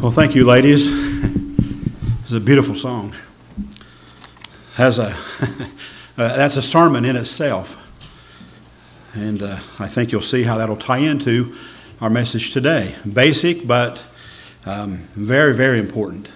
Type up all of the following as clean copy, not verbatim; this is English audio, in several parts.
Well, thank you, ladies. It's a beautiful song. That's a sermon in itself. And I think you'll see how that'll tie into our message today. Basic, but very, very important.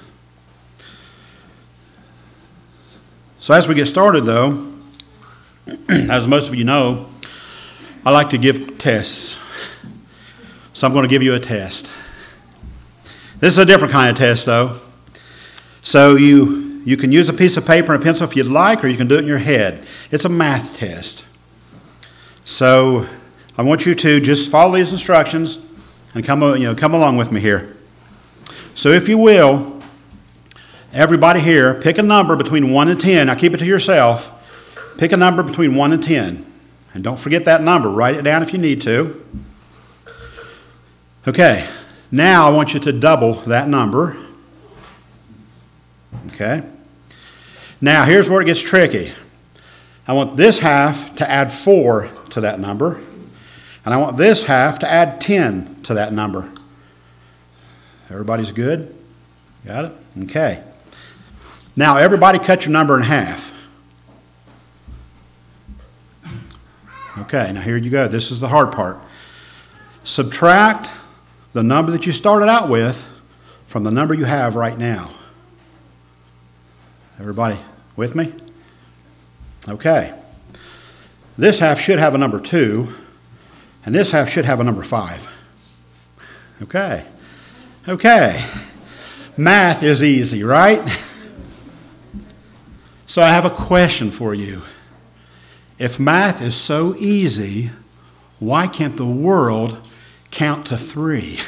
So as we get started, though, as most of you know, I like to give tests. So I'm going to give you a test. This is a different kind of test, though. So you can use a piece of paper and a pencil if you'd like, or you can do it in your head. It's a math test. So I want you to just follow these instructions and come along with me here. So if you will, everybody here, pick a number between 1 and 10. Now keep it to yourself. Pick a number between 1 and 10. And don't forget that number. Write it down if you need to. Okay. Now I want you to double that number. Okay. Now here's where it gets tricky. I want this half to add 4 to that number. And I want this half to add 10 to that number. Everybody's good? Got it? Okay. Now everybody cut your number in half. Okay, now here you go. This is the hard part. Subtract the number that you started out with from the number you have right now. Everybody with me? Okay. This half should have a number 2, and this half should have a number 5. Okay. Okay. Math is easy, right? So I have a question for you. If math is so easy, why can't the world count to 3?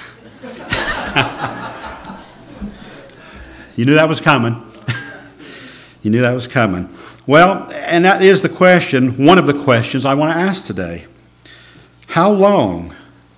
You knew that was coming. You knew that was coming. Well, and that is the question, one of the questions I want to ask today. How long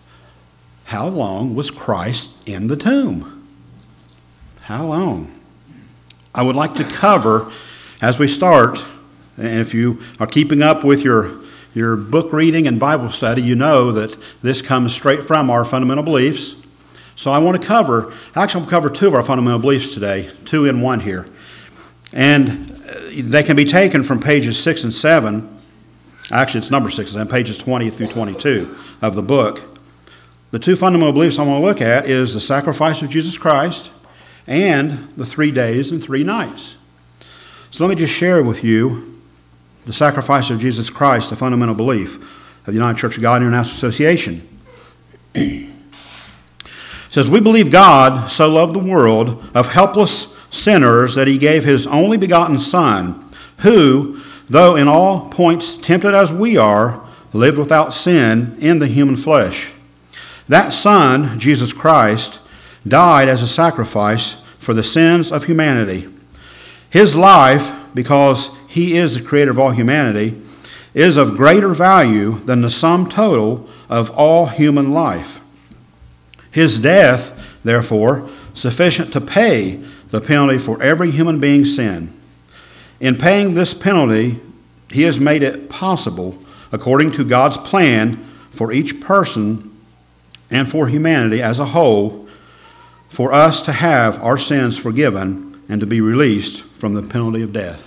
was Christ in the tomb? How long? I would like to cover, as we start, and if you are keeping up with your book reading and Bible study, you know that this comes straight from our fundamental beliefs. So I want to cover, actually I'll cover 2 of our fundamental beliefs today, 2 in 1 here. And they can be taken from pages 6 and 7. Actually, it's number 6 and pages 20 through 22 of the book. The 2 fundamental beliefs I want to look at is the sacrifice of Jesus Christ and the 3 days and 3 nights. So let me just share with you the sacrifice of Jesus Christ, the fundamental belief of the United Church of God International Association. It says, we believe God so loved the world of helpless sinners that he gave his only begotten Son, who, though in all points tempted as we are, lived without sin in the human flesh. That Son, Jesus Christ, died as a sacrifice for the sins of humanity. His life, because he is the creator of all humanity, is of greater value than the sum total of all human life. His death, therefore, sufficient to pay the penalty for every human being's sin. In paying this penalty, he has made it possible, according to God's plan for each person and for humanity as a whole, for us to have our sins forgiven and to be released from the penalty of death.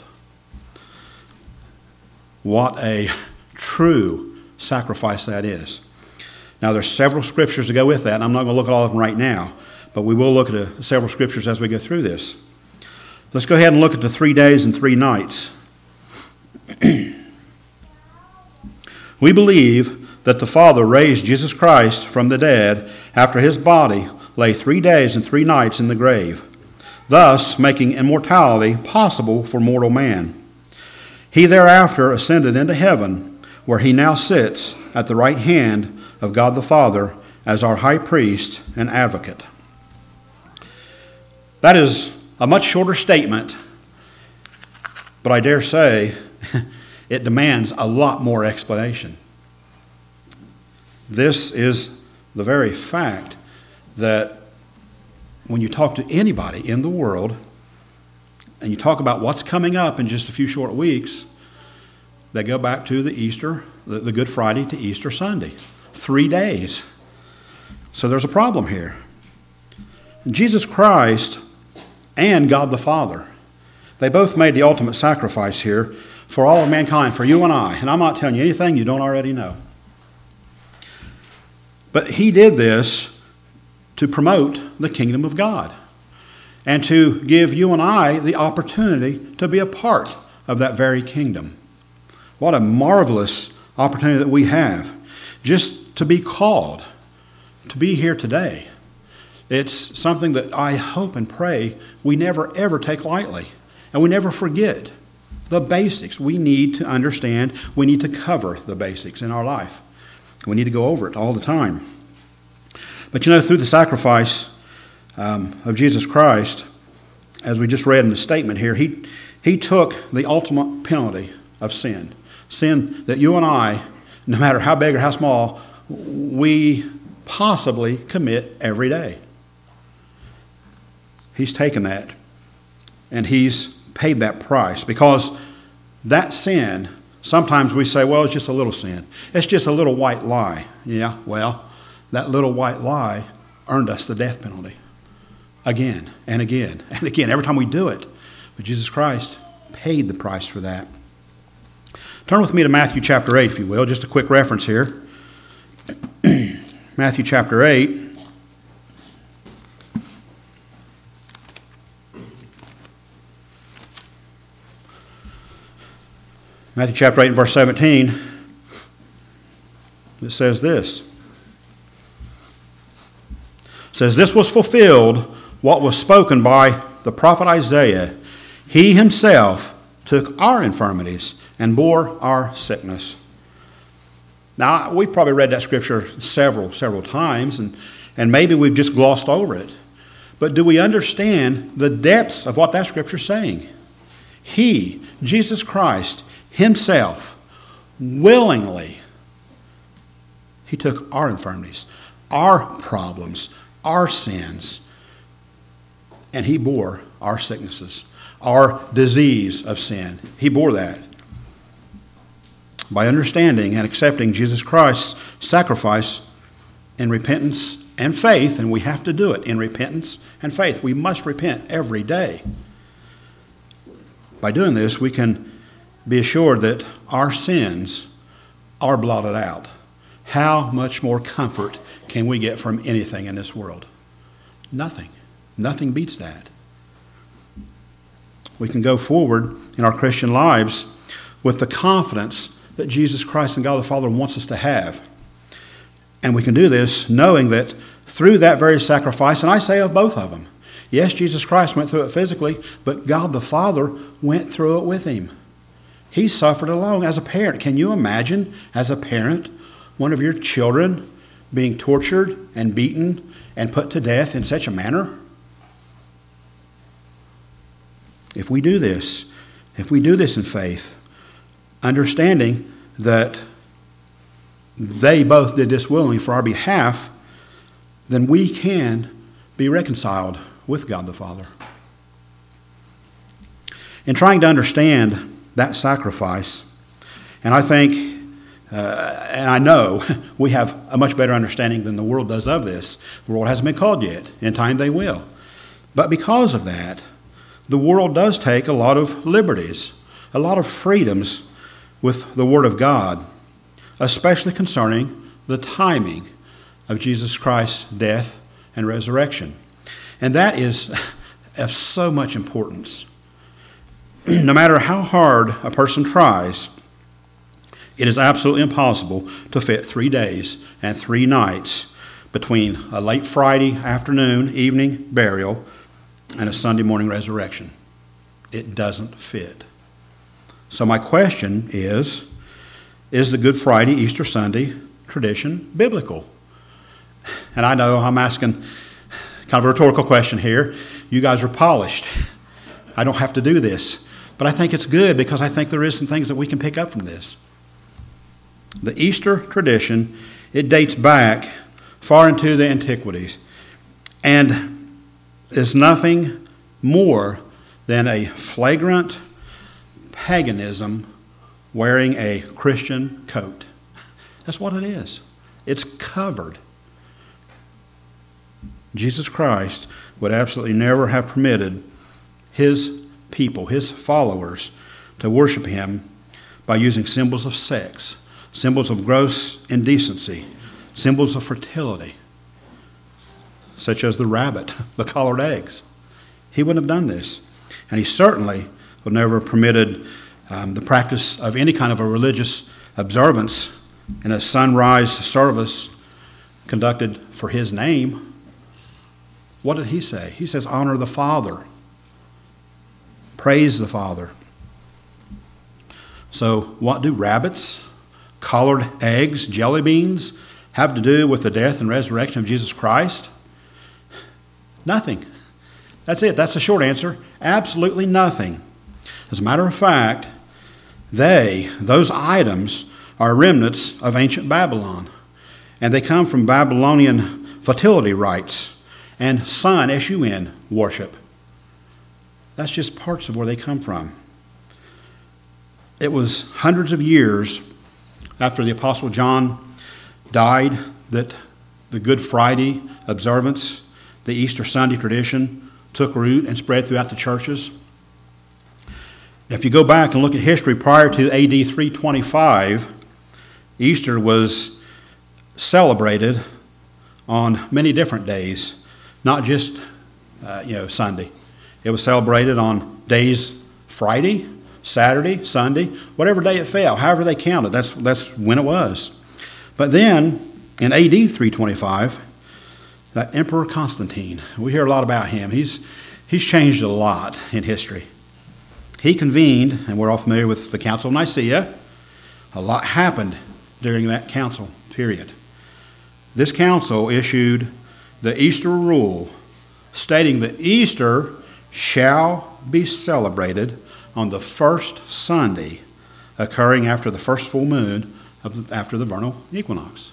What a true sacrifice that is. Now, there's several scriptures to go with that, and I'm not going to look at all of them right now, but we will look at several scriptures as we go through this. Let's go ahead and look at the 3 days and 3 nights. We believe that the Father raised Jesus Christ from the dead after his body lay 3 days and 3 nights in the grave, thus making immortality possible for mortal man. He thereafter ascended into heaven, where he now sits at the right hand of God the Father as our high priest and advocate. That is a much shorter statement, but I dare say it demands a lot more explanation. This is the very fact that when you talk to anybody in the world and you talk about what's coming up in just a few short weeks, they go back to the Good Friday to Easter Sunday. 3 days. So there's a problem here. Jesus Christ and God the Father, they both made the ultimate sacrifice here for all of mankind, for you and I. And I'm not telling you anything you don't already know. But he did this to promote the kingdom of God and to give you and I the opportunity to be a part of that very kingdom. What a marvelous opportunity that we have just to be called, to be here today. It's something that I hope and pray we never ever take lightly, and we never forget the basics. We need to understand, we need to cover the basics in our life. We need to go over it all the time. But through the sacrifice of Jesus Christ, as we just read in the statement here, he took the ultimate penalty of sin. Sin that you and I, no matter how big or how small, we possibly commit every day. He's taken that and he's paid that price, because that sin, sometimes we say, well, it's just a little sin. It's just a little white lie. Yeah, well, that little white lie earned us the death penalty again and again and again, every time we do it. But Jesus Christ paid the price for that. Turn with me to Matthew chapter 8, if you will. Just a quick reference here. Matthew chapter 8. Matthew chapter 8 and verse 17. It says this. It says, "This was fulfilled what was spoken by the prophet Isaiah. He himself took our infirmities and bore our sickness." Now, we've probably read that scripture several times, and maybe we've just glossed over it. But do we understand the depths of what that scripture is saying? He, Jesus Christ, himself, willingly, he took our infirmities, our problems, our sins, and he bore our sicknesses, our disease of sin. He bore that. By understanding and accepting Jesus Christ's sacrifice in repentance and faith, and we have to do it in repentance and faith. We must repent every day. By doing this, we can be assured that our sins are blotted out. How much more comfort can we get from anything in this world? Nothing. Nothing beats that. We can go forward in our Christian lives with the confidence that Jesus Christ and God the Father wants us to have. And we can do this knowing that through that very sacrifice, and I say of both of them, yes, Jesus Christ went through it physically, but God the Father went through it with him. He suffered alone as a parent. Can you imagine, as a parent, one of your children being tortured and beaten and put to death in such a manner? If we do this in faith, understanding that they both did this willingly for our behalf, then we can be reconciled with God the Father. In trying to understand that sacrifice, and I think, and I know, we have a much better understanding than the world does of this. The world hasn't been called yet. In time they will. But because of that, the world does take a lot of liberties, a lot of freedoms with the Word of God, especially concerning the timing of Jesus Christ's death and resurrection. And that is of so much importance. No matter how hard a person tries, it is absolutely impossible to fit 3 days and 3 nights between a late Friday afternoon, evening burial and a Sunday morning resurrection. It doesn't fit. So my question is the Good Friday, Easter Sunday tradition biblical? And I know I'm asking kind of a rhetorical question here. You guys are polished. I don't have to do this. But I think it's good because I think there is some things that we can pick up from this. The Easter tradition, it dates back far into the antiquities and is nothing more than a flagrant paganism wearing a Christian coat. That's what it is. It's covered. Jesus Christ would absolutely never have permitted his people, his followers, to worship him by using symbols of sex, symbols of gross indecency, symbols of fertility, such as the rabbit, the collared eggs. He wouldn't have done this. And he certainly would never have permitted the practice of any kind of a religious observance in a sunrise service conducted for his name. What did he say? He says, honor the Father. Praise the Father. So what do rabbits, collared eggs, jelly beans have to do with the death and resurrection of Jesus Christ? Nothing. That's it. That's the short answer. Absolutely nothing. As a matter of fact, those items are remnants of ancient Babylon. And they come from Babylonian fertility rites and sun, S-U-N, worship. That's just parts of where they come from. It was hundreds of years after the Apostle John died that the Good Friday observance, the Easter Sunday tradition, took root and spread throughout the churches. If you go back and look at history prior to AD 325, Easter was celebrated on many different days, not just Sunday. It was celebrated on days Friday, Saturday, Sunday, whatever day it fell, however they counted. That's when it was. But then in AD 325, that Emperor Constantine, we hear a lot about him. He's changed a lot in history. He convened, and we're all familiar with the Council of Nicaea. A lot happened during that council period. This council issued the Easter rule, stating that Easter shall be celebrated on the first Sunday occurring after the first full moon after the vernal equinox.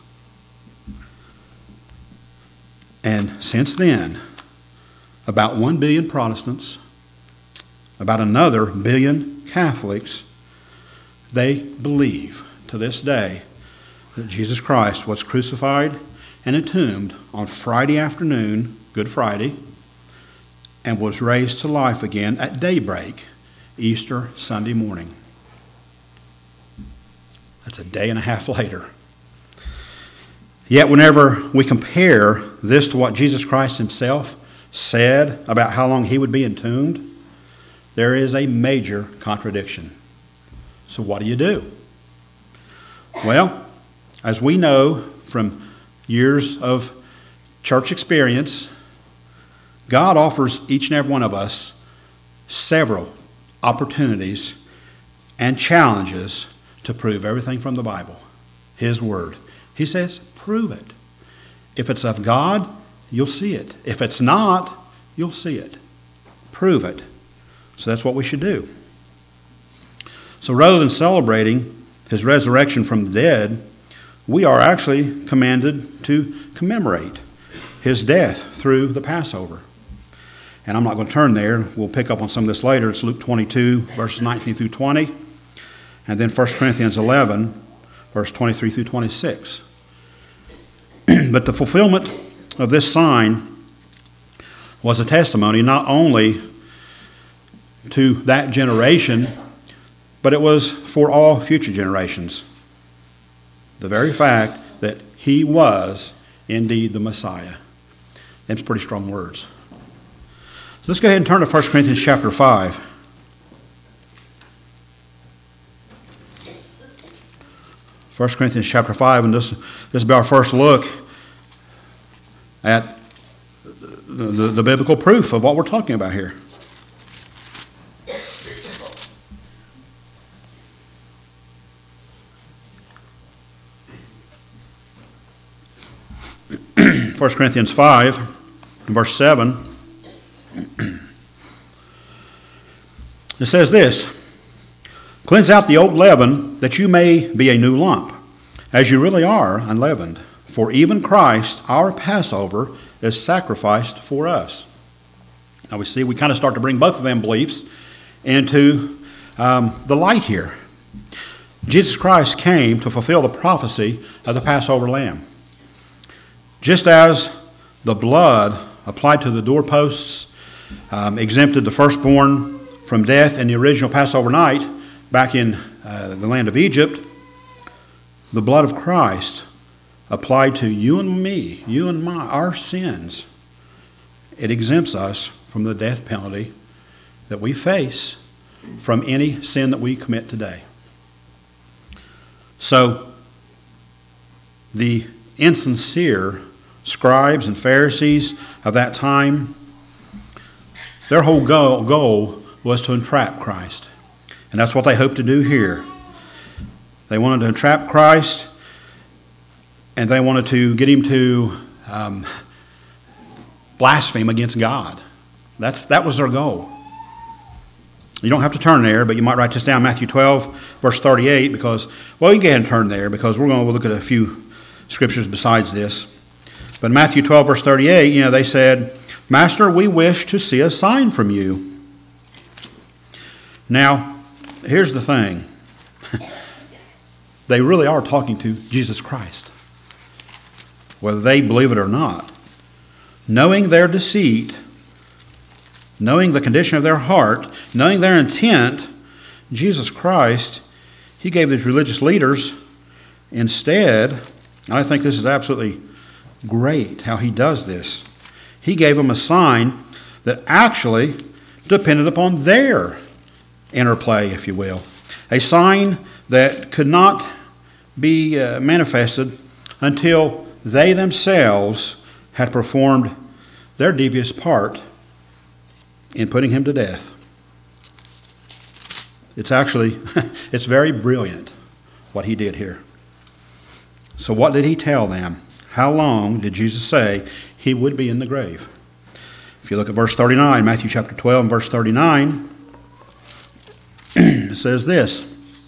And since then, about 1 billion Protestants, about another billion Catholics, they believe to this day that Jesus Christ was crucified and entombed on Friday afternoon, Good Friday, and was raised to life again at daybreak, Easter Sunday morning. That's a day and a half later. Yet whenever we compare this to what Jesus Christ himself said about how long he would be entombed, there is a major contradiction. So what do you do? Well, as we know from years of church experience, God offers each and every one of us several opportunities and challenges to prove everything from the Bible, his word. He says, prove it. If it's of God, you'll see it. If it's not, you'll see it. Prove it. So that's what we should do. So rather than celebrating his resurrection from the dead, we are actually commanded to commemorate his death through the Passover. And I'm not going to turn there. We'll pick up on some of this later. It's Luke 22, verses 19 through 20. And then 1 Corinthians 11, verse 23 through 26. But the fulfillment of this sign was a testimony not only to that generation, but it was for all future generations. The very fact that he was indeed the Messiah. That's pretty strong words. So let's go ahead and turn to 1 Corinthians chapter 5. 1 Corinthians chapter 5, and this will be our first look at the biblical proof of what we're talking about here. First Corinthians 5, verse 7. It says this, "Cleanse out the old leaven, that you may be a new lump, as you really are unleavened. For even Christ, our Passover, is sacrificed for us." Now we see we kind of start to bring both of them beliefs into the light here. Jesus Christ came to fulfill the prophecy of the Passover lamb. Just as the blood applied to the doorposts, exempted the firstborn from death in the original Passover night back in the land of Egypt, the blood of Christ applied to you and me, our sins. It exempts us from the death penalty that we face from any sin that we commit today. So, the insincere scribes and Pharisees of that time, their whole goal was to entrap Christ. And that's what they hoped to do here. They wanted to entrap Christ, and they wanted to get him to blaspheme against God. That was their goal. You don't have to turn there, but you might write this down, Matthew 12, verse 38, because, well, you can go ahead and turn there, because we're going to look at a few scriptures besides this. But Matthew 12, verse 38, they said, "Master, we wish to see a sign from you." Now, here's the thing. They really are talking to Jesus Christ, whether they believe it or not. Knowing their deceit, knowing the condition of their heart, knowing their intent, Jesus Christ, he gave these religious leaders instead, and I think this is absolutely great how he does this, he gave them a sign that actually depended upon their interplay, if you will. A sign that could not be manifested until they themselves had performed their devious part in putting him to death. It's very brilliant what he did here. So what did he tell them? How long did Jesus say he would be in the grave? If you look at verse 39, Matthew chapter 12 and verse 39, it says this.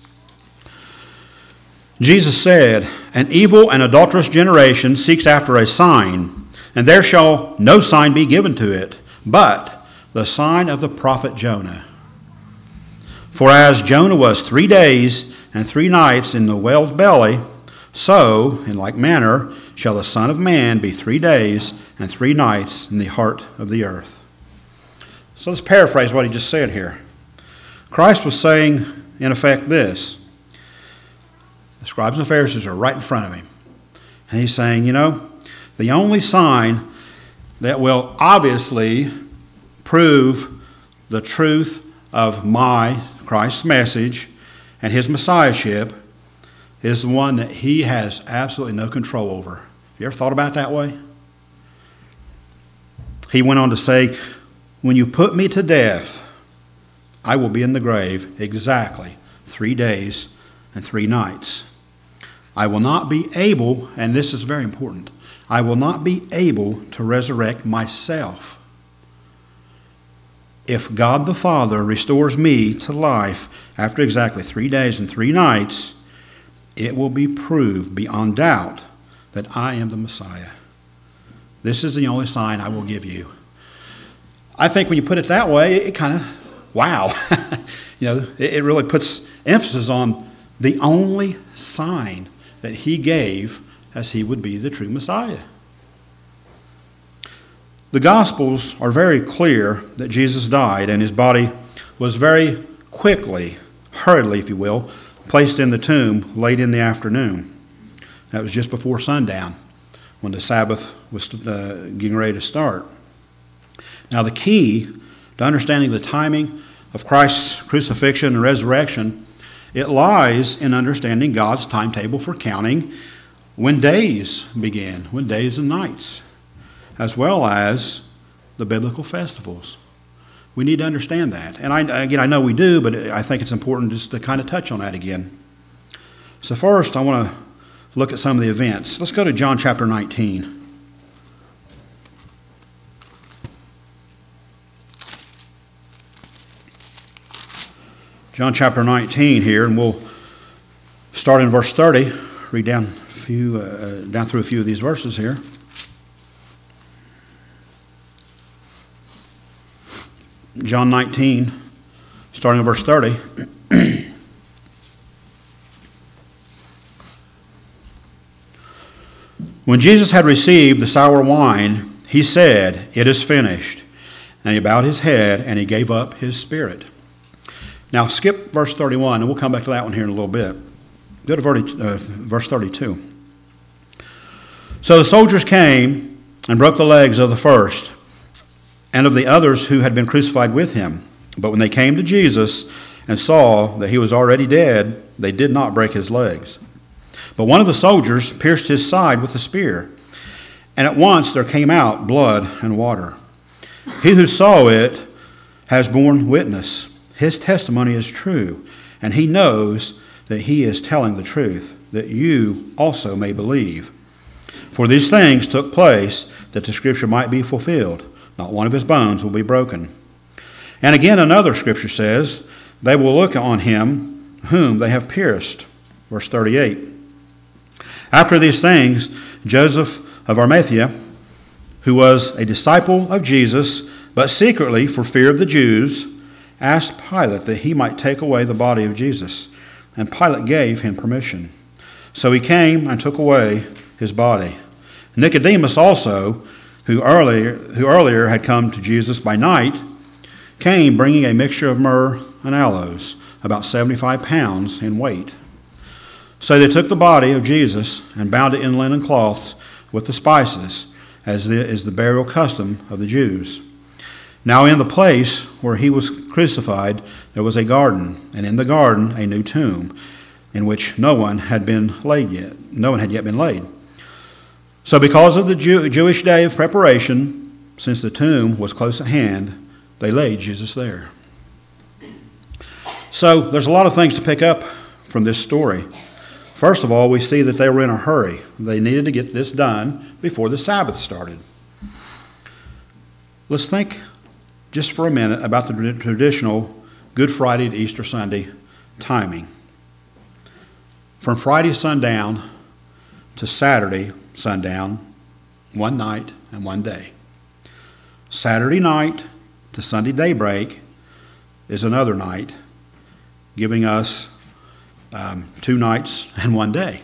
Jesus said, "An evil and adulterous generation seeks after a sign, and there shall no sign be given to it, but the sign of the prophet Jonah. For as Jonah was 3 days and 3 nights in the whale's belly, so, in like manner, shall the Son of Man be 3 days and 3 nights in the heart of the earth." So let's paraphrase what he just said here. Christ was saying, in effect, this. The scribes and Pharisees are right in front of him. And he's saying, the only sign that will obviously prove the truth of Christ's message and his messiahship is the one that he has absolutely no control over. You ever thought about it that way? He went on to say, "When you put me to death, I will be in the grave exactly 3 days and 3 nights. I will not be able," and this is very important, "I will not be able to resurrect myself. If God the Father restores me to life after exactly 3 days and 3 nights, it will be proved beyond doubt that I am the Messiah. This is the only sign I will give you." I think when you put it that way, it kind of, wow. It really puts emphasis on the only sign that he gave as he would be the true Messiah. The Gospels are very clear that Jesus died and his body was very quickly, hurriedly, if you will, placed in the tomb late in the afternoon. That was just before sundown when the Sabbath was getting ready to start. Now, the key to understanding the timing of Christ's crucifixion and resurrection, it lies in understanding God's timetable for counting when days begin, when days and nights, as well as the biblical festivals. We need to understand that. And I know we do, but I think it's important just to kind of touch on that again. So first, I want to look at some of the events. Let's go to John chapter 19. John chapter 19 here, and we'll start in verse 30, read down through a few of these verses here. John 19, starting in verse 30. When Jesus had received the sour wine, he said, "It is finished." And he bowed his head and he gave up his spirit. Now skip verse 31, and we'll come back to that one here in a little bit. Go to verse 32. So the soldiers came and broke the legs of the first and of the others who had been crucified with him. But when they came to Jesus and saw that he was already dead, they did not break his legs. But one of the soldiers pierced his side with a spear, and at once there came out blood and water. He who saw it has borne witness. His testimony is true, and he knows that he is telling the truth, that you also may believe. For these things took place that the scripture might be fulfilled. Not one of his bones will be broken. And again another scripture says, they will look on him whom they have pierced. Verse 38. After these things, Joseph of Arimathea, who was a disciple of Jesus, but secretly for fear of the Jews, asked Pilate that he might take away the body of Jesus. And Pilate gave him permission. So he came and took away his body. Nicodemus also, who earlier had come to Jesus by night, came bringing a mixture of myrrh and aloes, about 75 pounds in weight. So they took the body of Jesus and bound it in linen cloths with the spices, as is the burial custom of the Jews. Now in the place where he was crucified there was a garden, and in the garden a new tomb, in which no one had yet been laid. So because of the Jewish day of preparation, since the tomb was close at hand, they laid Jesus there. So there's a lot of things to pick up from this story. First of all, we see that they were in a hurry. They needed to get this done before the Sabbath started. Let's think just for a minute about the traditional Good Friday to Easter Sunday timing. From Friday sundown to Saturday sundown, one night and one day. Saturday night to Sunday daybreak is another night, giving us 2 nights and 1 day.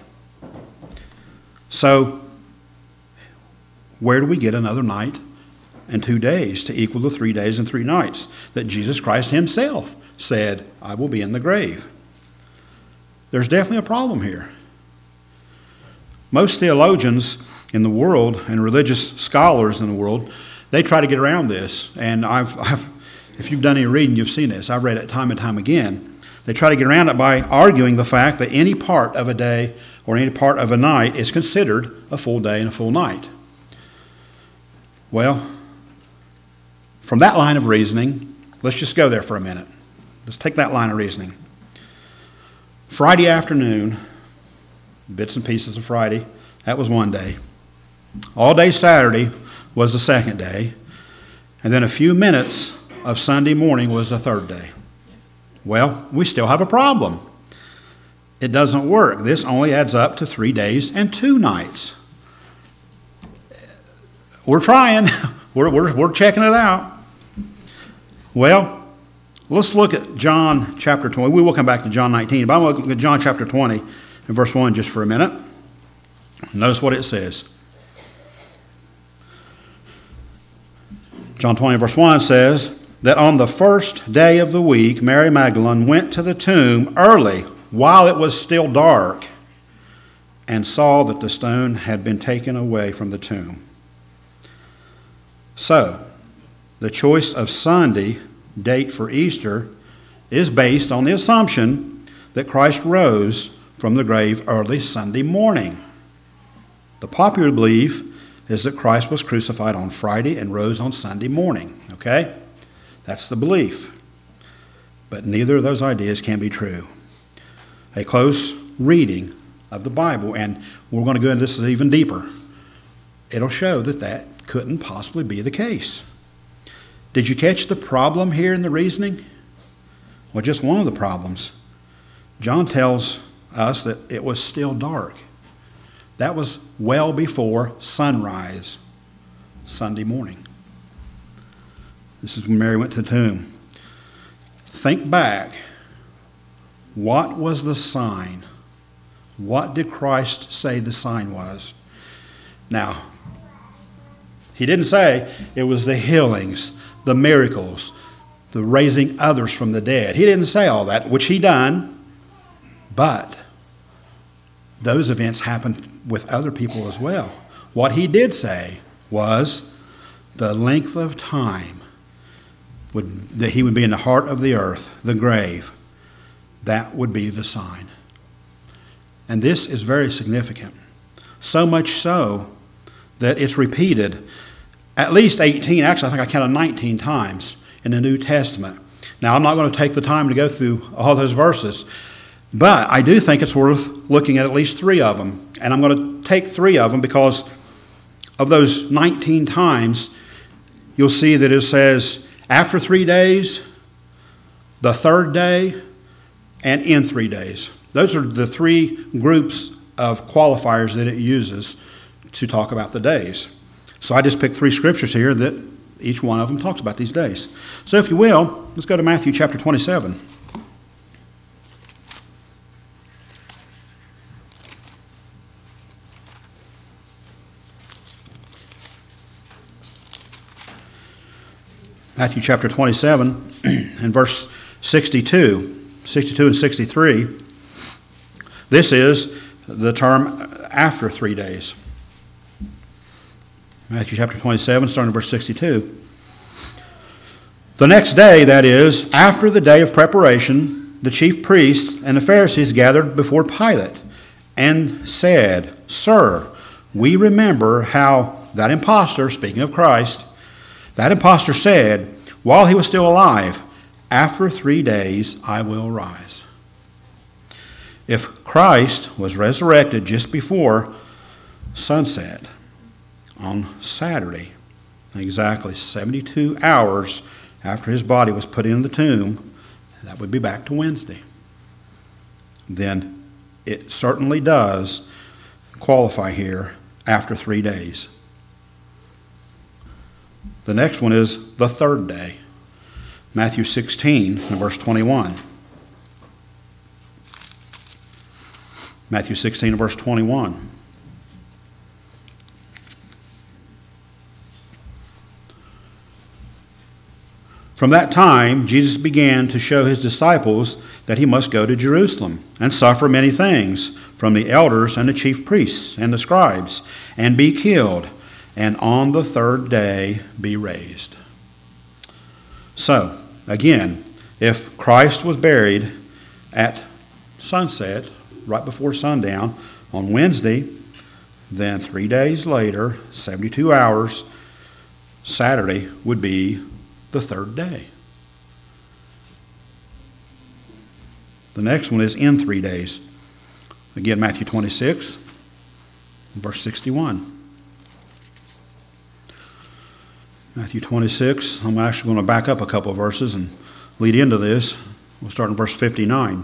So, where do we get another night and 2 days to equal the 3 days and 3 nights that Jesus Christ himself said, "I will be in the grave"? There's definitely a problem here. Most theologians in the world and religious scholars in the world, they try to get around this. And if you've done any reading, you've seen this. I've read it time and time again. They try to get around it by arguing the fact that any part of a day or any part of a night is considered a full day and a full night. Well, from that line of reasoning, let's just go there for a minute. Let's take that line of reasoning. Friday afternoon, bits and pieces of Friday, that was 1 day. All day Saturday was the 2nd day. And then a few minutes of Sunday morning was the 3rd day. Well, we still have a problem. It doesn't work. This only adds up to 3 days and 2 nights. We're trying. We're checking it out. Well, let's look at John chapter 20. We will come back to John 19, but I'm going to look at John chapter 20 and verse 1 just for a minute. Notice what it says. John 20 verse 1 says that on the first day of the week, Mary Magdalene went to the tomb early while it was still dark and saw that the stone had been taken away from the tomb. So, the choice of Sunday date for Easter is based on the assumption that Christ rose from the grave early Sunday morning. The popular belief is that Christ was crucified on Friday and rose on Sunday morning. Okay? That's the belief. But neither of those ideas can be true. A close reading of the Bible, and we're going to go into this even deeper, it'll show that that couldn't possibly be the case. Did you catch the problem here in the reasoning? Well, just one of the problems. John tells us that it was still dark. That was well before sunrise, Sunday morning. This is when Mary went to the tomb. Think back. What was the sign? What did Christ say the sign was? Now, He didn't say it was the healings, the miracles, the raising others from the dead. He didn't say all that, which he done, but those events happened with other people as well. What he did say was the length of time that he would be in the heart of the earth, the grave. That would be the sign. And this is very significant. So much so that it's repeated at least 18, actually I think I counted 19 times in the New Testament. Now I'm not going to take the time to go through all those verses, but I do think it's worth looking at least 3 of them. And I'm going to take 3 of them because of those 19 times, you'll see that it says after 3 days, the 3rd day, and in 3 days. Those are the 3 groups of qualifiers that it uses to talk about the days. So I just picked 3 scriptures here that each one of them talks about these days. So if you will, let's go to Matthew chapter 27. Matthew chapter 27 and verse 62 and 63. This is the term after 3 days. Matthew chapter 27, starting in verse 62. The next day, that is, after the day of preparation, the chief priests and the Pharisees gathered before Pilate and said, "Sir, we remember how that impostor," speaking of Christ, "that impostor said, while he was still alive, 'After 3 days I will rise.'" If Christ was resurrected just before sunset on Saturday, exactly 72 hours after his body was put in the tomb, that would be back to Wednesday, then it certainly does qualify here after 3 days. The next one is the 3rd day. Matthew 16 and verse 21. Matthew 16 and verse 21. From that time, Jesus began to show his disciples that he must go to Jerusalem and suffer many things from the elders and the chief priests and the scribes, and be killed, and on the 3rd day be raised. So, again, if Christ was buried at sunset, right before sundown, on Wednesday, then 3 days later, 72 hours, Saturday would be the 3rd day. The next one is in 3 days. Again, Matthew 26, verse 61. Matthew 26, I'm actually going to back up a couple of verses and lead into this. We'll start in verse 59.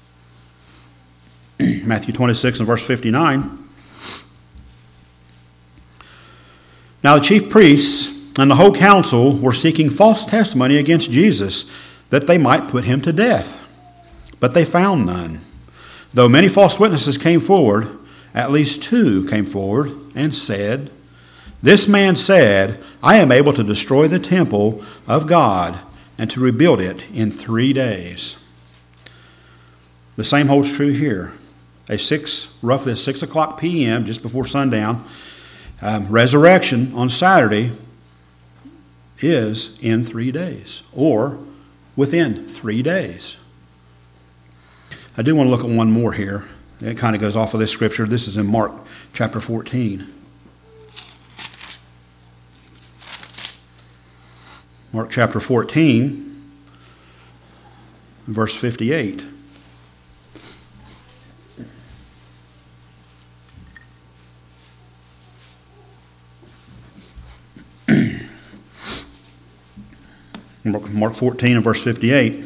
Matthew 26 and verse 59. Now the chief priests and the whole council were seeking false testimony against Jesus, that they might put him to death. But they found none. Though many false witnesses came forward, at least 2 came forward and said, "This man said, I am able to destroy the temple of God and to rebuild it in 3 days." The same holds true here. Roughly 6 o'clock p.m., just before sundown, resurrection on Saturday is in 3 days, or within 3 days. I do want to look at one more here. It kind of goes off of this scripture. This is in Mark chapter 14. Mark chapter 14, verse 58. Mark 14 and verse 58.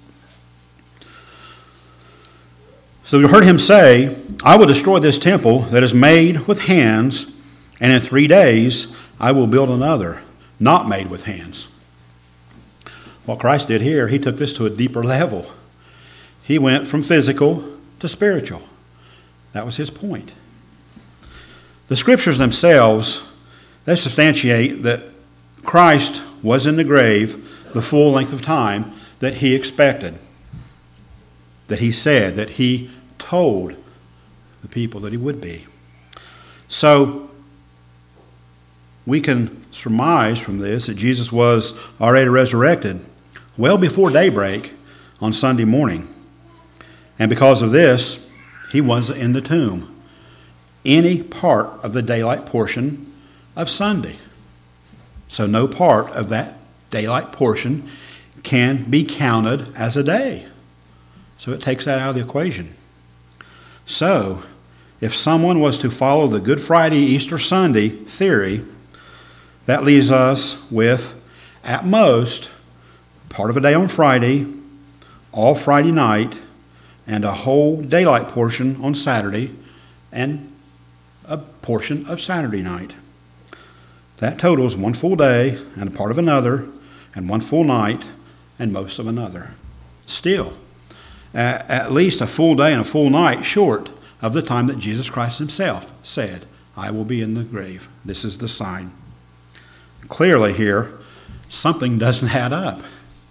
So you heard him say, "I will destroy this temple that is made with hands, and in 3 days I will build another, not made with hands." What Christ did here, he took this to a deeper level. He went from physical to spiritual. That was his point. The scriptures themselves they substantiate that Christ was in the grave the full length of time that he expected, that he said, that he told the people that he would be. So we can surmise from this that Jesus was already resurrected well before daybreak on Sunday morning. And because of this, he was in the tomb any part of the daylight portion of Sunday. So no part of that daylight portion can be counted as a day. So it takes that out of the equation. So if someone was to follow the Good Friday, Easter Sunday theory, that leaves us with, at most, part of a day on Friday, all Friday night, and a whole daylight portion on Saturday, and a portion of Saturday night. That totals one full day and a part of another, and one full night and most of another. Still, at least a full day and a full night short of the time that Jesus Christ himself said, I will be in the grave. This is the sign. Clearly here, something doesn't add up.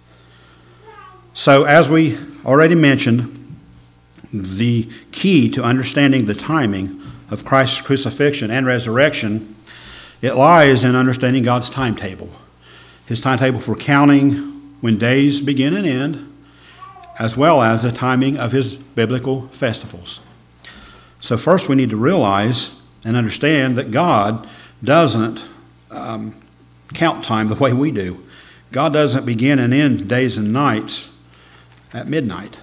So as we already mentioned, the key to understanding the timing of Christ's crucifixion and resurrection, it lies in understanding God's timetable. His timetable for counting when days begin and end, as well as the timing of his biblical festivals. So first we need to realize and understand that God doesn't count time the way we do. God doesn't begin and end days and nights at midnight.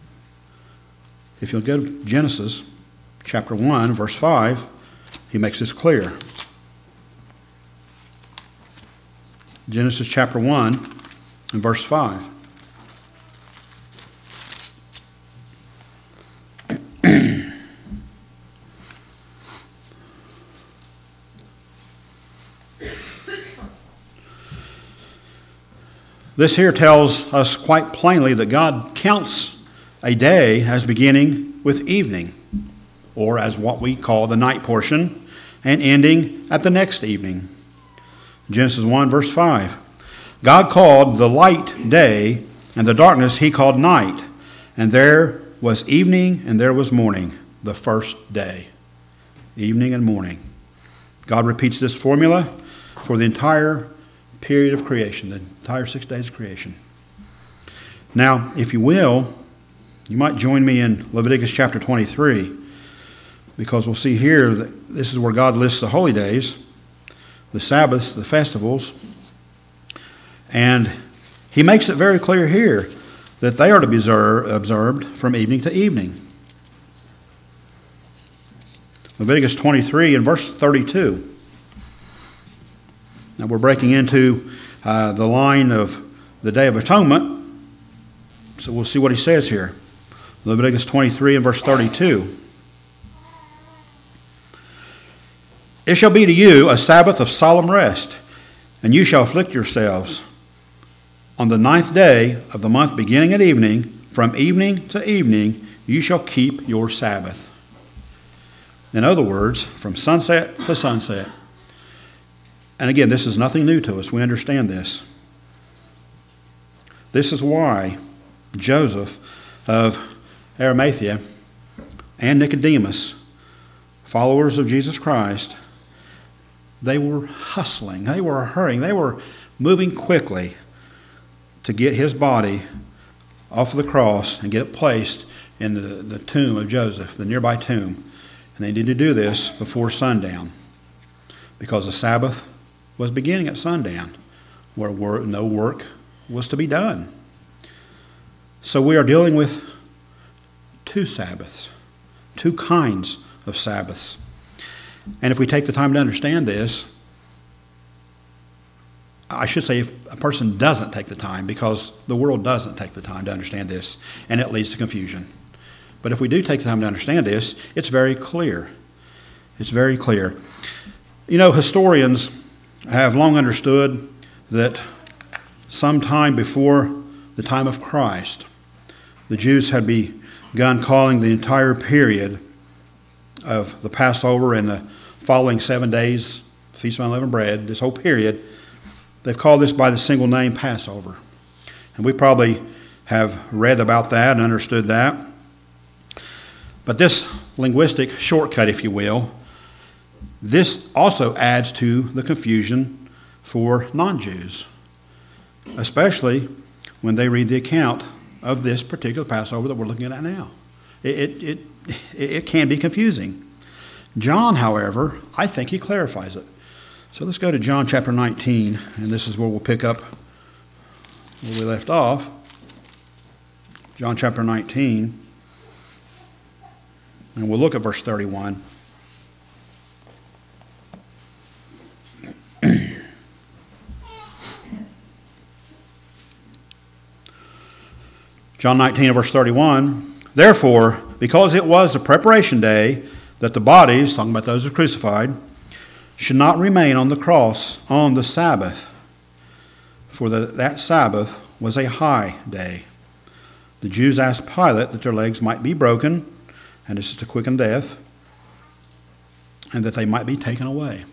If you'll go to Genesis chapter 1, verse 5, he makes this clear. Genesis chapter 1 and verse 5. This here tells us quite plainly that God counts a day as beginning with evening, or as what we call the night portion, and ending at the next evening. Genesis 1, verse 5. God called the light day, and the darkness he called night. And there was evening, and there was morning, the first day. Evening and morning. God repeats this formula for the entire period of creation, the entire 6 days of creation. Now, if you will, you might join me in Leviticus chapter 23, because we'll see here that this is where God lists the holy days, the Sabbaths, the festivals, and he makes it very clear here that they are to be observed from evening to evening. Leviticus 23 and verse 32. Now we're breaking into the line of the Day of Atonement, so we'll see what he says here. Leviticus 23 and verse 32. It shall be to you a Sabbath of solemn rest, and you shall afflict yourselves. On the 9th day of the month beginning at evening, from evening to evening, you shall keep your Sabbath. In other words, from sunset to sunset. And again, this is nothing new to us. We understand this. This is why Joseph of Arimathea and Nicodemus, followers of Jesus Christ, they were hustling, they were hurrying, they were moving quickly to get his body off of the cross and get it placed in the tomb of Joseph, the nearby tomb. And they needed to do this before sundown, because the Sabbath was beginning at sundown, where no work was to be done. So we are dealing with two Sabbaths, two kinds of Sabbaths. And if we take the time to understand this, I should say if a person doesn't take the time, because the world doesn't take the time to understand this, and it leads to confusion. But if we do take the time to understand this, it's very clear. It's very clear. You know, historians have long understood that sometime before the time of Christ, the Jews had begun calling the entire period of the Passover and the following 7 days Feast of Unleavened Bread, this whole period, they've called this by the single name Passover. And we probably have read about that and understood that. But this linguistic shortcut, if you will, this also adds to the confusion for non-Jews, especially when they read the account of this particular Passover that we're looking at now. It can be confusing. John, however, I think he clarifies it. So let's go to John chapter 19, and this is where we'll pick up where we left off. John chapter 19, and we'll look at verse 31. John 19, verse 31, therefore, because it was the preparation day, that the bodies, talking about those who are crucified, should not remain on the cross on the Sabbath, for that Sabbath was a high day. The Jews asked Pilate that their legs might be broken, and this is to quicken death, and that they might be taken away.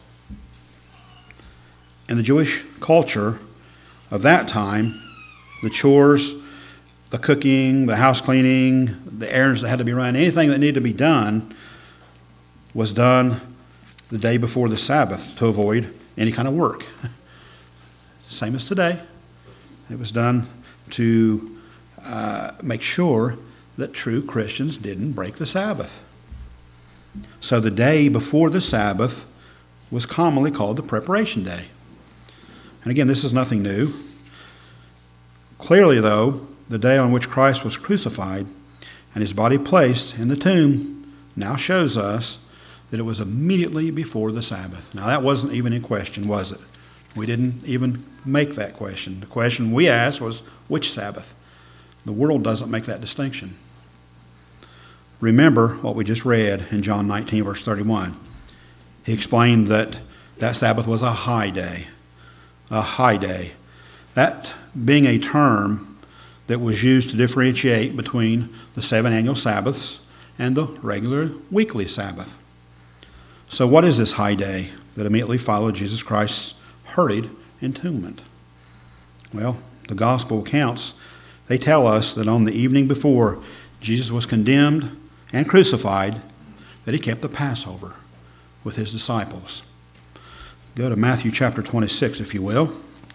In the Jewish culture of that time, the chores, the cooking, the house cleaning, the errands that had to be run, anything that needed to be done was done the day before the Sabbath to avoid any kind of work. Same as today. It was done to make sure that true Christians didn't break the Sabbath. So the day before the Sabbath was commonly called the preparation day. And again, this is nothing new. Clearly, though, the day on which Christ was crucified and his body placed in the tomb now shows us that it was immediately before the Sabbath. Now, that wasn't even in question, was it? We didn't even make that question. The question we asked was, which Sabbath? The world doesn't make that distinction. Remember what we just read in John 19, verse 31. He explained that that Sabbath was a high day. A high day. That being a term that was used to differentiate between the 7 annual Sabbaths and the regular weekly Sabbath. So what is this high day that immediately followed Jesus Christ's hurried entombment? Well, the gospel accounts, they tell us that on the evening before Jesus was condemned and crucified, that he kept the Passover with his disciples. Go to Matthew chapter 26, if you will.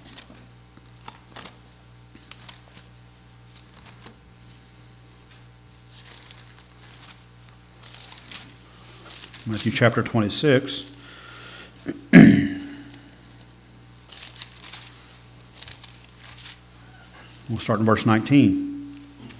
Matthew chapter 26. We'll start in verse 19.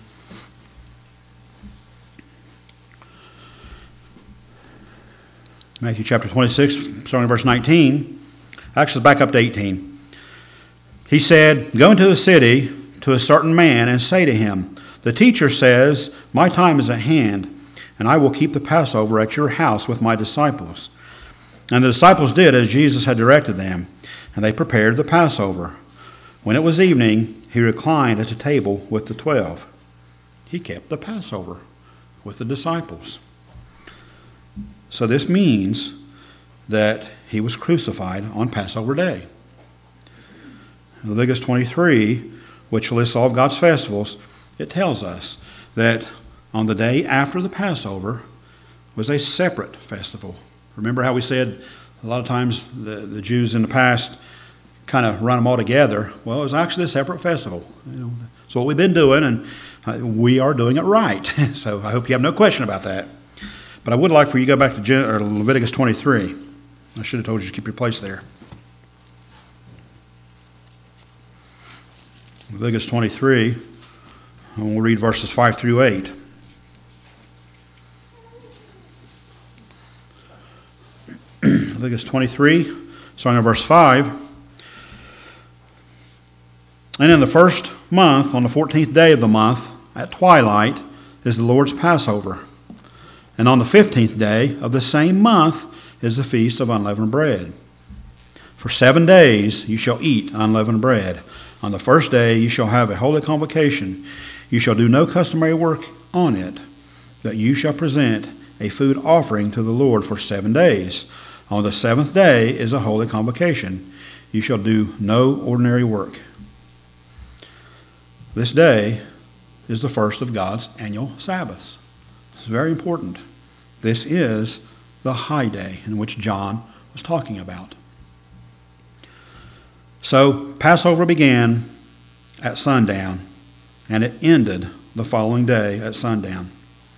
Matthew chapter 26, starting in verse 19. Actually, back up to 18. He said, "Go into the city to a certain man and say to him, 'The teacher says, my time is at hand, and I will keep the Passover at your house with my disciples.' And the disciples did as Jesus had directed them, and they prepared the Passover. When it was evening, he reclined at the table with the 12. He kept the Passover with the disciples. So this means that he was crucified on Passover Day. Leviticus 23, which lists all of God's festivals, it tells us that on the day after the Passover was a separate festival. Remember how we said a lot of times the Jews in the past kind of run them all together? Well, it was actually a separate festival. So what we've been doing, and we are doing it right. So I hope you have no question about that. But I would like for you to go back to Leviticus 23. I should have told you to keep your place there. Leviticus 23, and we'll read verses 5 through 8. Leviticus 23, starting at verse 5. "And in the first month, on the 14th day of the month, at twilight, is the Lord's Passover. And on the 15th day of the same month is the Feast of Unleavened Bread. For 7 days you shall eat unleavened bread. On the first day you shall have a holy convocation. You shall do no customary work on it, but you shall present a food offering to the Lord for 7 days. On the seventh day is a holy convocation. You shall do no ordinary work. This day is the first of God's annual Sabbaths. This is very important. This is the high day in which John was talking about. So Passover began at sundown, and it ended the following day at sundown.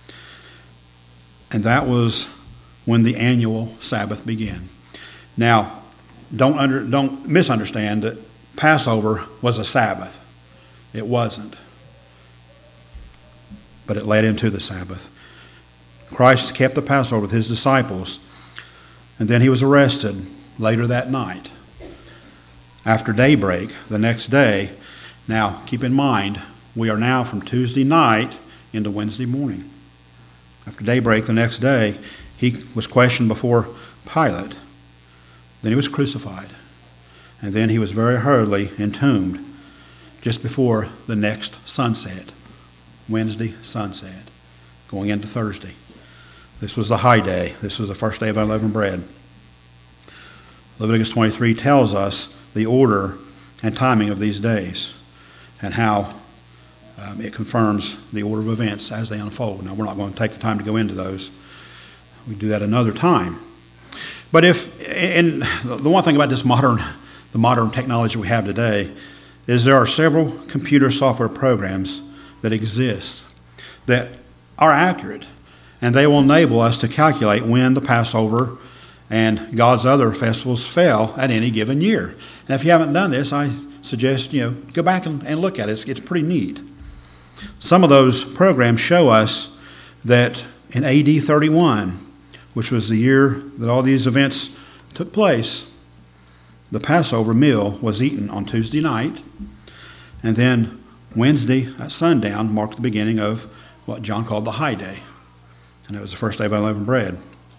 And that was when the annual Sabbath began. Now, don't misunderstand that Passover was a Sabbath. It wasn't. But it led into the Sabbath. Christ kept the Passover with his disciples, and then he was arrested later that night. After daybreak the next day, now keep in mind, we are now from Tuesday night into Wednesday morning. After daybreak the next day, he was questioned before Pilate. Then he was crucified. And then he was very hurriedly entombed just before the next sunset, Wednesday sunset, going into Thursday. This was the high day. This was the first day of unleavened bread. Leviticus 23 tells us the order and timing of these days and how it confirms the order of events as they unfold. Now, we're not going to take the time to go into those. We do that another time. But and the one thing about the modern technology we have today is there are several computer software programs that exist that are accurate, and they will enable us to calculate when the Passover and God's other festivals fell at any given year. And if you haven't done this, I suggest go back and look at it. It's pretty neat. Some of those programs show us that in AD 31, which was the year that all these events took place, the Passover meal was eaten on Tuesday night, and then Wednesday at sundown marked the beginning of what John called the high day, and it was the first day of unleavened bread.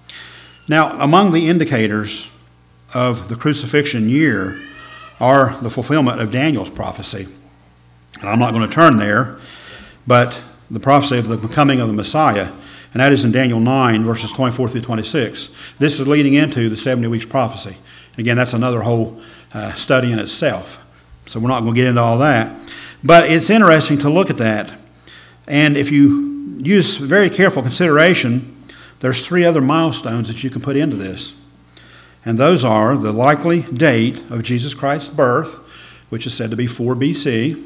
Now, among the indicators of the crucifixion year are the fulfillment of Daniel's prophecy. And I'm not going to turn there, but the prophecy of the coming of the Messiah, and that is in Daniel 9, verses 24 through 26. This is leading into the 70 weeks prophecy. Again, that's another whole study in itself. So we're not going to get into all that. But it's interesting to look at that. And if you use very careful consideration, there's three other milestones that you can put into this. And those are the likely date of Jesus Christ's birth, which is said to be 4 BC,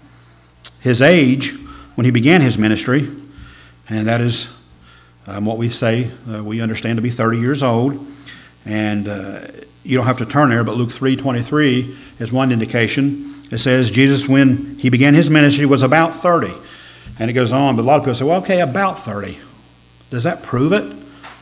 his age when he began his ministry, and that is what we say we understand to be 30 years old. And you don't have to turn there, but Luke 3:23 is one indication. It says Jesus, when he began his ministry, was about 30. And it goes on, but a lot of people say, well, okay, about 30. Does that prove it?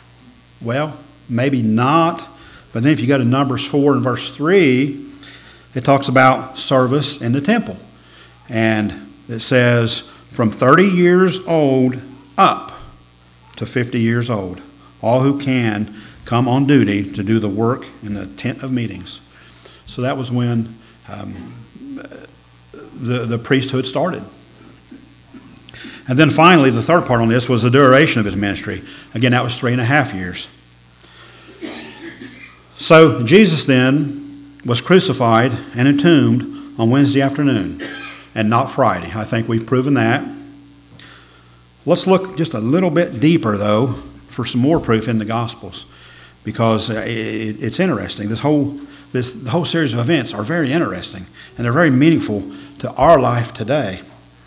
Well, maybe not. But then if you go to Numbers 4 and verse 3, it talks about service in the temple. And it says, from 30 years old up to 50 years old, all who can come on duty to do the work in the tent of meetings. So that was when the priesthood started. And then finally, the third part on this was the duration of his ministry. Again, that was 3.5 years. So Jesus then was crucified and entombed on Wednesday afternoon and not Friday. I think we've proven that. Let's look just a little bit deeper, though, for some more proof in the Gospels, because it's interesting. The whole series of events are very interesting, and they're very meaningful to our life today.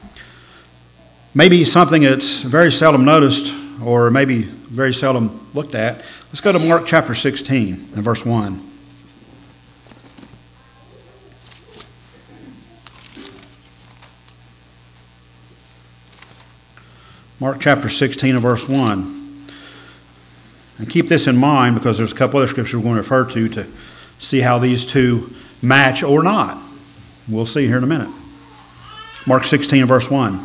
Maybe something that's very seldom noticed or maybe very seldom looked at. Let's go to Mark chapter 16 and verse 1. Mark chapter 16 and verse 1. And keep this in mind because there's a couple other scriptures we're going to refer to see how these two match or not. We'll see here in a minute. Mark 16 and verse 1.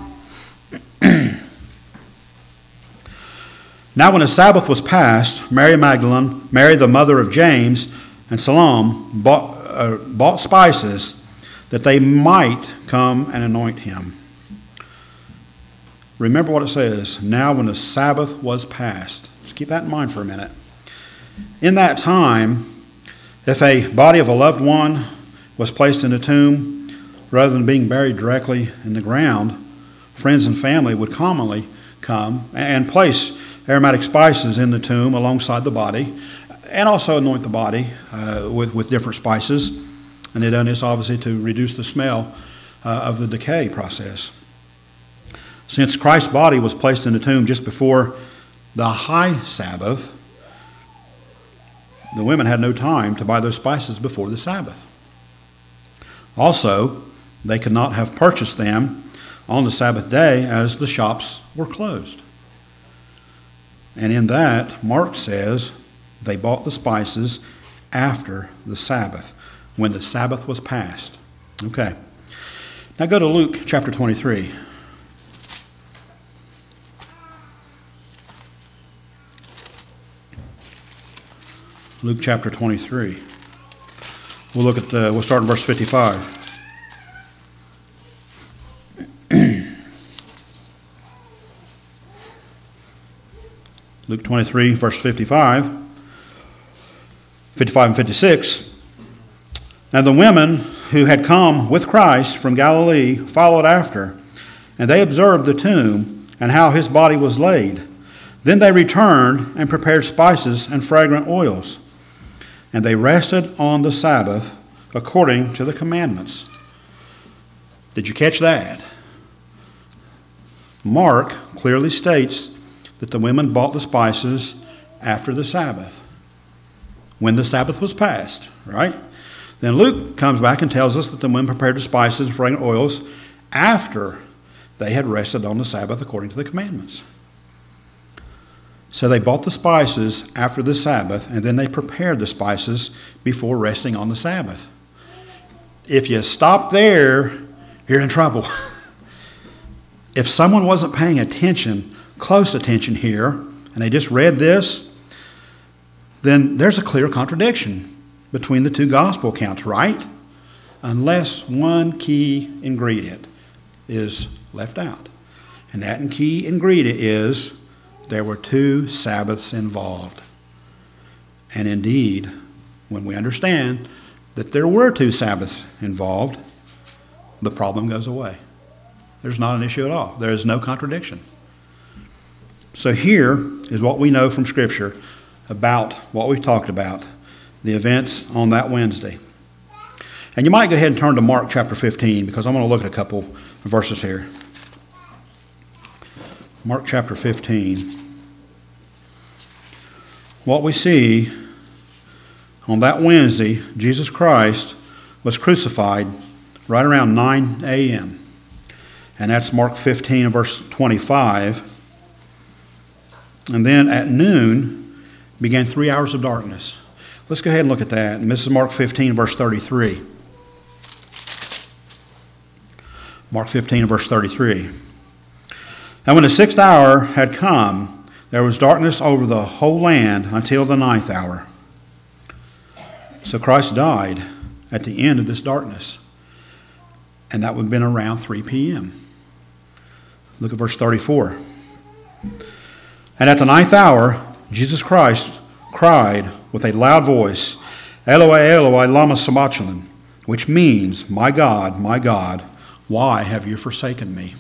Now when the Sabbath was past, Mary Magdalene, Mary the mother of James, and Salome bought spices that they might come and anoint him. Remember what it says, now when the Sabbath was past. Just keep that in mind for a minute. In that time, if a body of a loved one was placed in a tomb, rather than being buried directly in the ground, friends and family would commonly come and place aromatic spices in the tomb alongside the body, and also anoint the body with different spices. And they done this obviously to reduce the smell of the decay process. Since Christ's body was placed in the tomb just before the high Sabbath, the women had no time to buy those spices before the Sabbath. Also, they could not have purchased them on the Sabbath day as the shops were closed. And in that, Mark says they bought the spices after the Sabbath, when the Sabbath was passed. Okay. Now go to Luke chapter 23. Luke chapter 23. We'll start in verse 55. Luke 23, verse 55 and 56. Now the women who had come with Christ from Galilee followed after, and they observed the tomb and how his body was laid. Then they returned and prepared spices and fragrant oils. And they rested on the Sabbath according to the commandments. Did you catch that? Mark clearly states that the women bought the spices after the Sabbath, when the Sabbath was passed, right? Then Luke comes back and tells us that the women prepared the spices and fragrant oils after they had rested on the Sabbath according to the commandments. So they bought the spices after the Sabbath, and then they prepared the spices before resting on the Sabbath. If you stop there, you're in trouble. If someone wasn't paying attention, close attention here, and they just read this, then there's a clear contradiction between the two gospel accounts, right? Unless one key ingredient is left out. And that key ingredient is there were two Sabbaths involved. And indeed, when we understand that there were two Sabbaths involved, the problem goes away. There's not an issue at all. There is no contradiction. So here is what we know from Scripture about what we've talked about, the events on that Wednesday. And you might go ahead and turn to Mark chapter 15, because I'm going to look at a couple of verses here. Mark chapter 15. What we see on that Wednesday, Jesus Christ was crucified right around 9 a.m. And that's Mark 15 and verse 25. And then at noon began 3 hours of darkness. Let's go ahead and look at that. And this is Mark 15 verse 33. Mark 15 verse 33. And when the 6th hour had come, there was darkness over the whole land until the 9th hour. So Christ died at the end of this darkness. And that would have been around 3 p.m. Look at verse 34. And at the 9th hour, Jesus Christ cried with a loud voice, Eloi, Eloi, lama sabachthani, which means, my God, why have you forsaken me?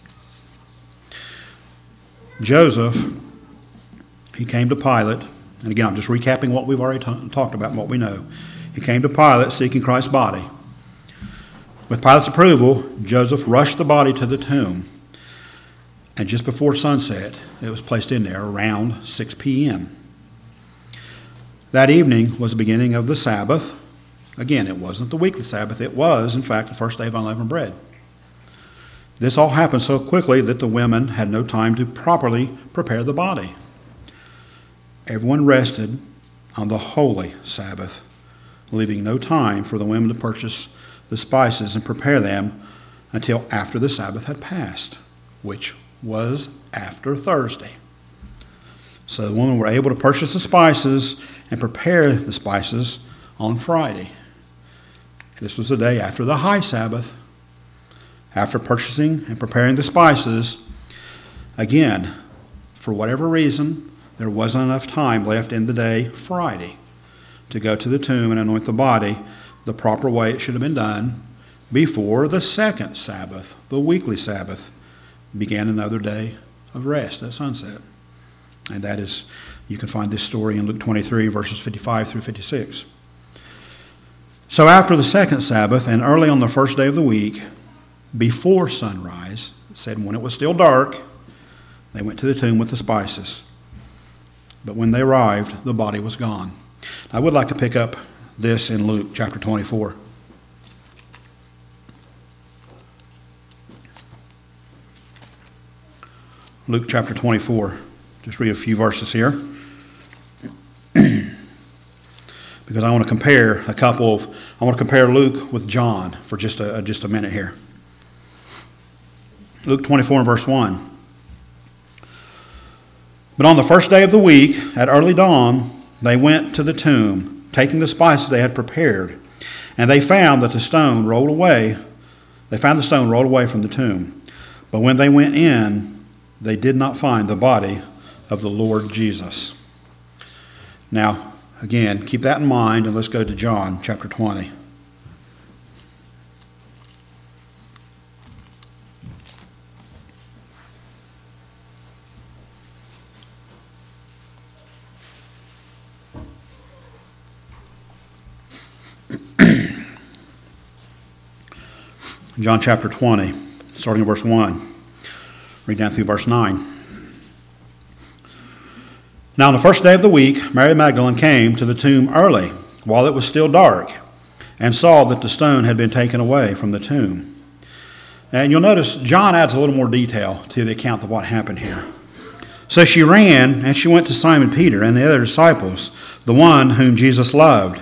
Joseph, he came to Pilate, and again, I'm just recapping what we've already talked about and what we know. He came to Pilate seeking Christ's body. With Pilate's approval, Joseph rushed the body to the tomb. And just before sunset, it was placed in there around 6 p.m. That evening was the beginning of the Sabbath. Again, it wasn't the weekly Sabbath. It was, in fact, the first day of unleavened bread. This all happened so quickly that the women had no time to properly prepare the body. Everyone rested on the holy Sabbath, leaving no time for the women to purchase the spices and prepare them until after the Sabbath had passed, which was after Thursday. So the women were able to purchase the spices and prepare the spices on Friday. This was the day after the high Sabbath. After purchasing and preparing the spices, again, for whatever reason, there wasn't enough time left in the day, Friday, to go to the tomb and anoint the body the proper way it should have been done before the second Sabbath, the weekly Sabbath, began another day of rest at sunset. And that is, you can find this story in Luke 23, verses 55 through 56. So after the second Sabbath, and early on the first day of the week, before sunrise, it said when it was still dark, they went to the tomb with the spices. But when they arrived, the body was gone. I would like to pick up this in Luke chapter 24. Luke chapter 24. Just read a few verses here. Because I want to compare Luke with John for just a minute here. Luke 24 and verse 1. But on the first day of the week, at early dawn, they went to the tomb, taking the spices they had prepared, and they found the stone rolled away from the tomb. But when they went in, they did not find the body of the Lord Jesus. Now, again, keep that in mind, and let's go to John chapter 20. John chapter 20, starting in verse 1. Read down through verse 9. Now on the first day of the week, Mary Magdalene came to the tomb early, while it was still dark, and saw that the stone had been taken away from the tomb. And you'll notice John adds a little more detail to the account of what happened here. So she ran, and she went to Simon Peter and the other disciples, the one whom Jesus loved,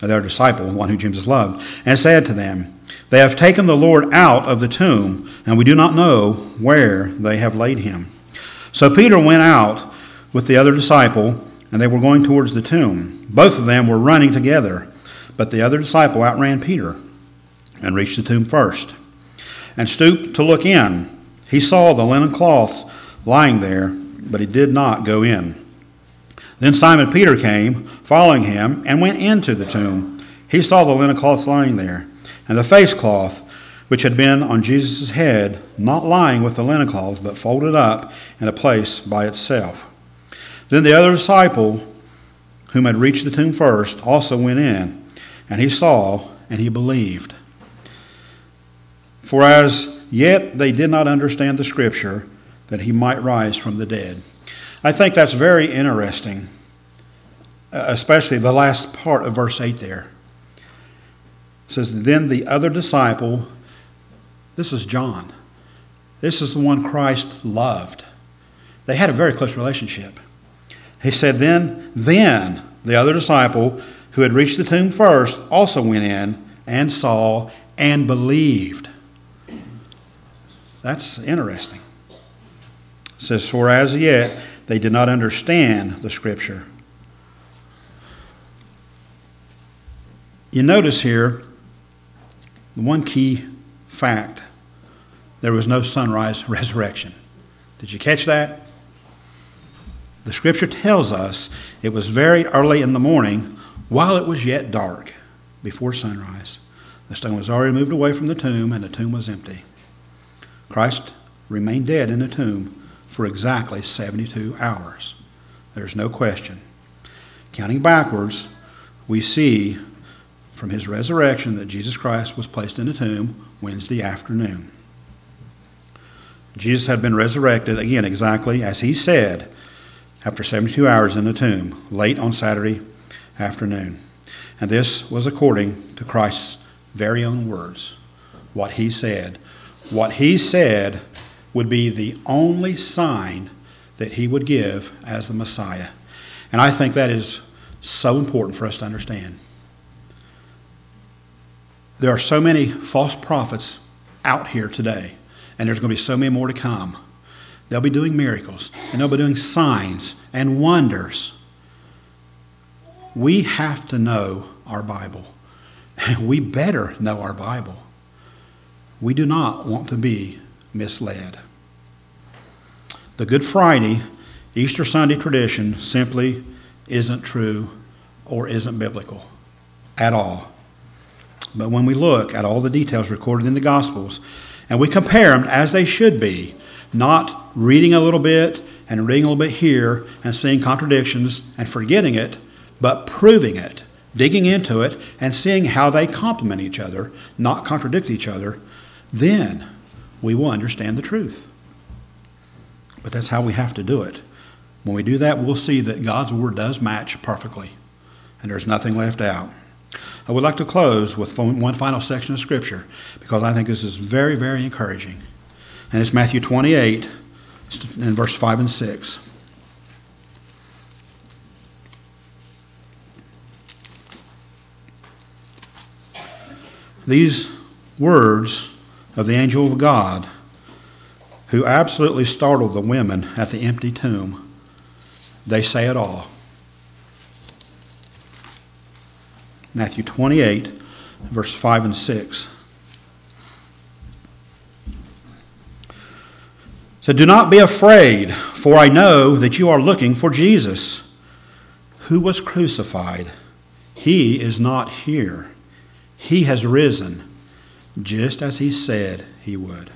and said to them, "They have taken the Lord out of the tomb, and we do not know where they have laid him." So Peter went out with the other disciple, and they were going towards the tomb. Both of them were running together, but the other disciple outran Peter and reached the tomb first, and stooped to look in. He saw the linen cloths lying there, but he did not go in. Then Simon Peter came, following him, and went into the tomb. He saw the linen cloths lying there, and the face cloth, which had been on Jesus' head, not lying with the linen cloths, but folded up in a place by itself. Then the other disciple, whom had reached the tomb first, also went in, and he saw, and he believed. For as yet they did not understand the Scripture, that he might rise from the dead. I think that's very interesting, especially the last part of verse 8 there. It says, then the other disciple, this is John. This is the one Christ loved. They had a very close relationship. He said, then the other disciple who had reached the tomb first also went in and saw and believed. That's interesting. It says, for as yet they did not understand the Scripture. You notice here, the one key fact, there was no sunrise resurrection. Did you catch that? The Scripture tells us it was very early in the morning, while it was yet dark, before sunrise. The stone was already moved away from the tomb, and the tomb was empty. Christ remained dead in the tomb for exactly 72 hours. There's no question. Counting backwards, we see from his resurrection that Jesus Christ was placed in the tomb Wednesday afternoon. Jesus had been resurrected, again, exactly as he said, after 72 hours in the tomb, late on Saturday afternoon. And this was according to Christ's very own words, what he said. What he said would be the only sign that he would give as the Messiah. And I think that is so important for us to understand. There are so many false prophets out here today, and there's going to be so many more to come. They'll be doing miracles, and they'll be doing signs and wonders. We have to know our Bible. We better know our Bible. We do not want to be misled. The Good Friday Easter Sunday tradition simply isn't true or isn't biblical at all. But when we look at all the details recorded in the Gospels and we compare them as they should be, not reading a little bit and reading a little bit here and seeing contradictions and forgetting it, but proving it, digging into it and seeing how they complement each other, not contradict each other, then we will understand the truth. But that's how we have to do it. When we do that, we'll see that God's Word does match perfectly, and there's nothing left out. I would like to close with one final section of Scripture, because I think this is very, very encouraging. And it's Matthew 28, and verse 5 and 6. These words of the angel of God, who absolutely startled the women at the empty tomb, they say it all. Matthew 28, verse 5 and 6. So do not be afraid, for I know that you are looking for Jesus, who was crucified. He is not here. He has risen, just as he said he would.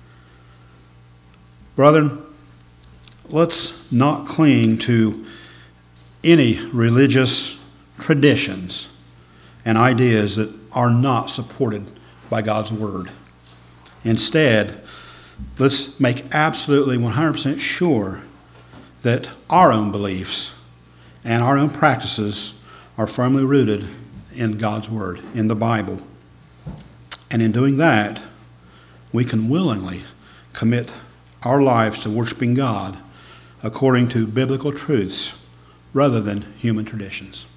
Brethren, let's not cling to any religious traditions and ideas that are not supported by God's Word. Instead, let's make absolutely 100% sure that our own beliefs and our own practices are firmly rooted in God's Word, in the Bible. And in doing that, we can willingly commit our lives to worshiping God according to biblical truths rather than human traditions.